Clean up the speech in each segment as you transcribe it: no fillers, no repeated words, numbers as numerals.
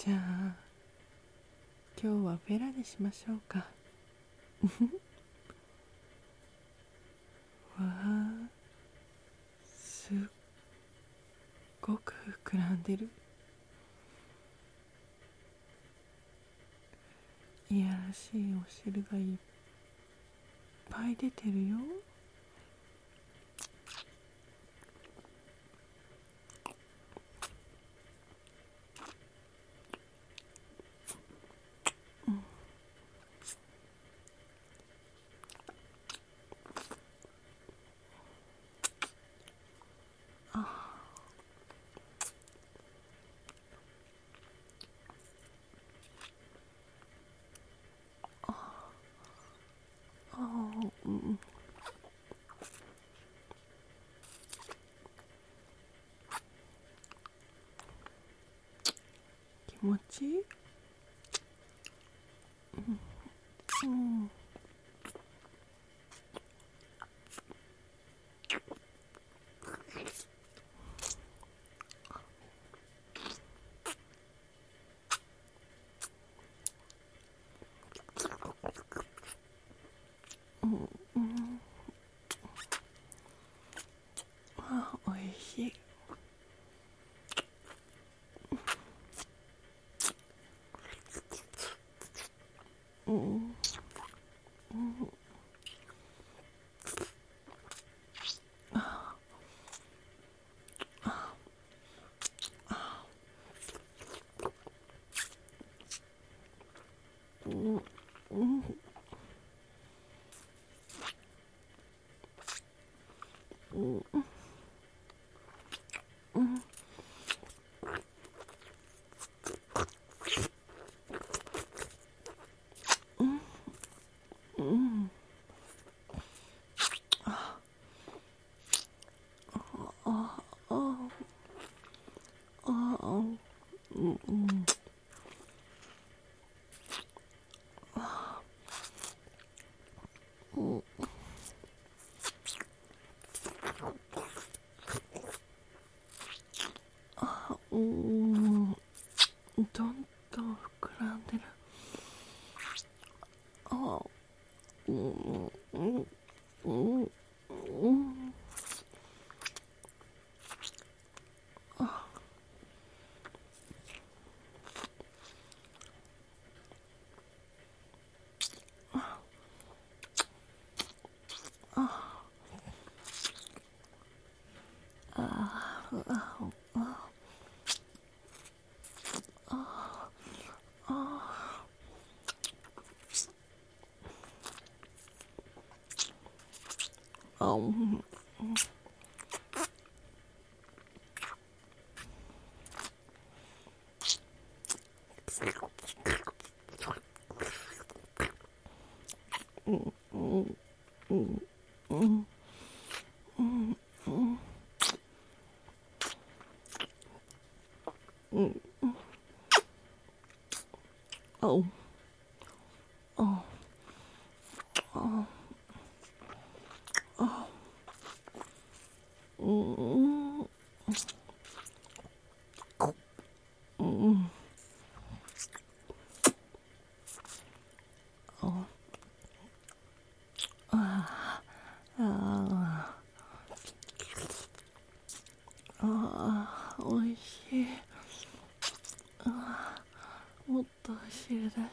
じゃあ今日はフェラにしましょうか。わあ、すっごく膨らんでる。いやらしいお汁がいっぱい出てるよ。気持ちいい。おいしい。どんどん膨らんでる。おいしい。もっと汁出して。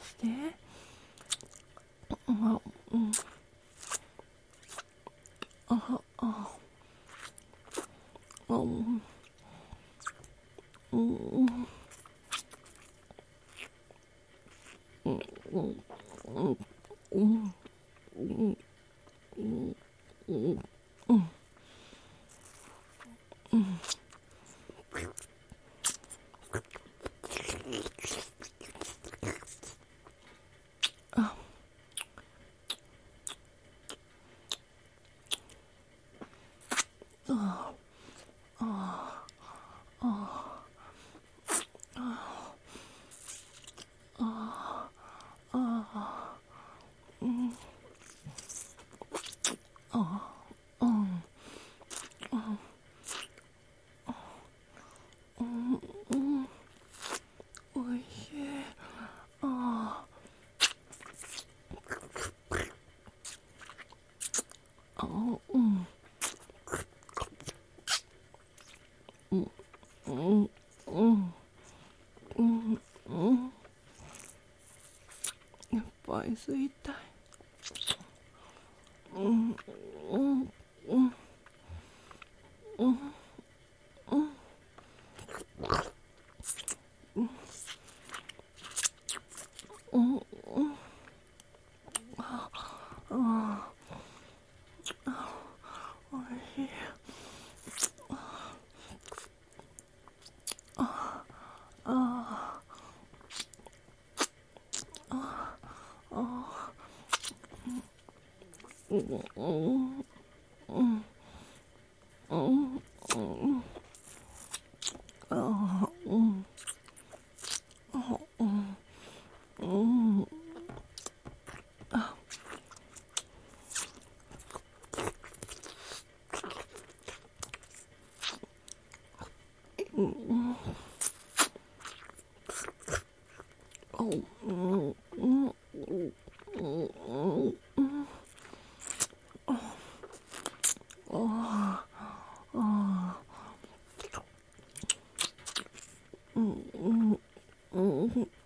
うんうんうんうん。いっぱい吸いたい。うんうんうんうんうんうんうん。ああ、おいしい。あああ、うんうんうんうんうんあうんうんあうんあうんうんうんああうんうんうん